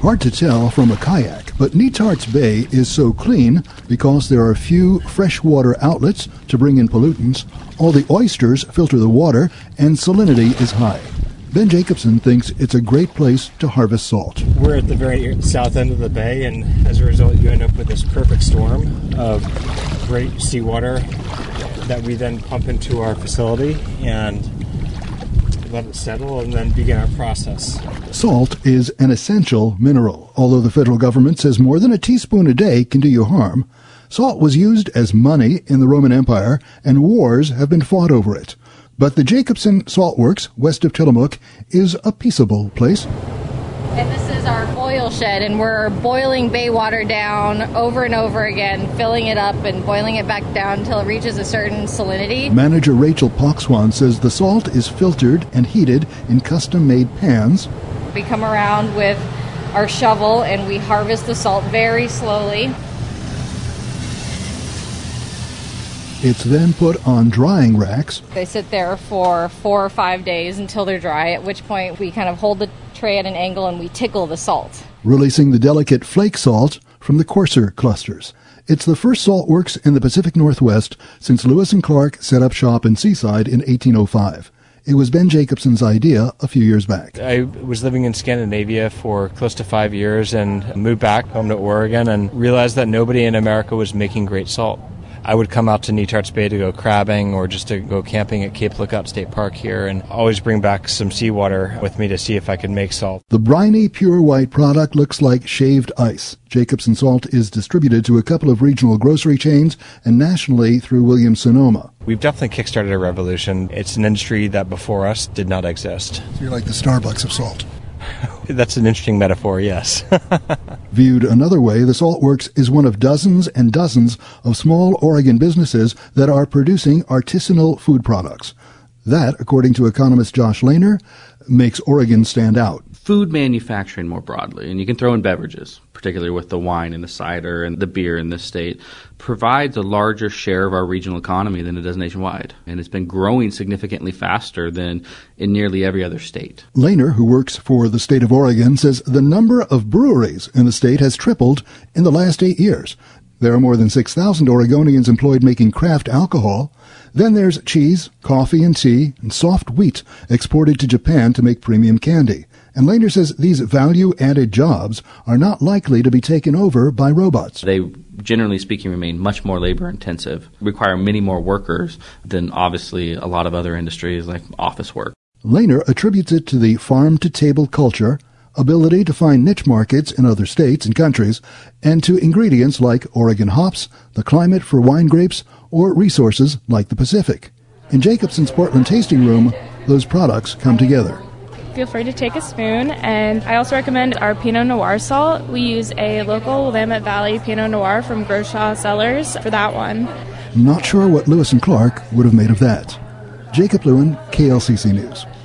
Hard to tell from a kayak, but Netarts Bay is so clean because there are few freshwater outlets to bring in pollutants, all the oysters filter the water, and salinity is high. Ben Jacobson thinks it's a great place to harvest salt. We're at the very south end of the bay, and as a result you end up with this perfect storm of great seawater that we then pump into our facility and let it settle and then begin our process. Salt is an essential mineral. Although the federal government says more than a teaspoon a day can do you harm, salt was used as money in the Roman Empire, and wars have been fought over it. But the Jacobson Salt Works, west of Tillamook, is a peaceable place. And this is our boil shed, and we're boiling bay water down over and over again, filling it up and boiling it back down until it reaches a certain salinity. Manager Rachel Poxwan says the salt is filtered and heated in custom-made pans. We come around with our shovel and we harvest the salt very slowly. It's then put on drying racks. They sit there for 4 or 5 days until they're dry, at which point we kind of hold the tray at an angle and we tickle the salt, releasing the delicate flake salt from the coarser clusters. It's the first salt works in the Pacific Northwest since Lewis and Clark set up shop in Seaside in 1805. It was Ben Jacobson's idea a few years back. I was living in Scandinavia for close to 5 years and moved back home to Oregon and realized that nobody in America was making great salt. I would come out to Netarts Bay to go crabbing or just to go camping at Cape Lookout State Park here and always bring back some seawater with me to see if I could make salt. The briny, pure white product looks like shaved ice. Jacobson Salt is distributed to a couple of regional grocery chains and nationally through Williams-Sonoma. We've definitely kickstarted a revolution. It's an industry that before us did not exist. So you're like the Starbucks of salt. That's an interesting metaphor, yes. Viewed another way, the Salt Works is one of dozens and dozens of small Oregon businesses that are producing artisanal food products. That, according to economist Josh Lehner, makes Oregon stand out. Food manufacturing more broadly, and you can throw in beverages, particularly with the wine and the cider and the beer in this state, provides a larger share of our regional economy than it does nationwide. And it's been growing significantly faster than in nearly every other state. Lehner, who works for the state of Oregon, says the number of breweries in the state has tripled in the last 8 years. There are more than 6,000 Oregonians employed making craft alcohol. Then there's cheese, coffee and tea, and soft wheat exported to Japan to make premium candy. And Lehner says these value-added jobs are not likely to be taken over by robots. They, generally speaking, remain much more labor-intensive, require many more workers than, obviously, a lot of other industries like office work. Lehner attributes it to the farm-to-table culture, ability to find niche markets in other states and countries, and to ingredients like Oregon hops, the climate for wine grapes, or resources like the Pacific. In Jacobson's Portland Tasting Room, those products come together. Feel free to take a spoon, and I also recommend our Pinot Noir salt. We use a local Willamette Valley Pinot Noir from Groshaw Cellars for that one. Not sure what Lewis and Clark would have made of that. Jacob Lewin, KLCC News.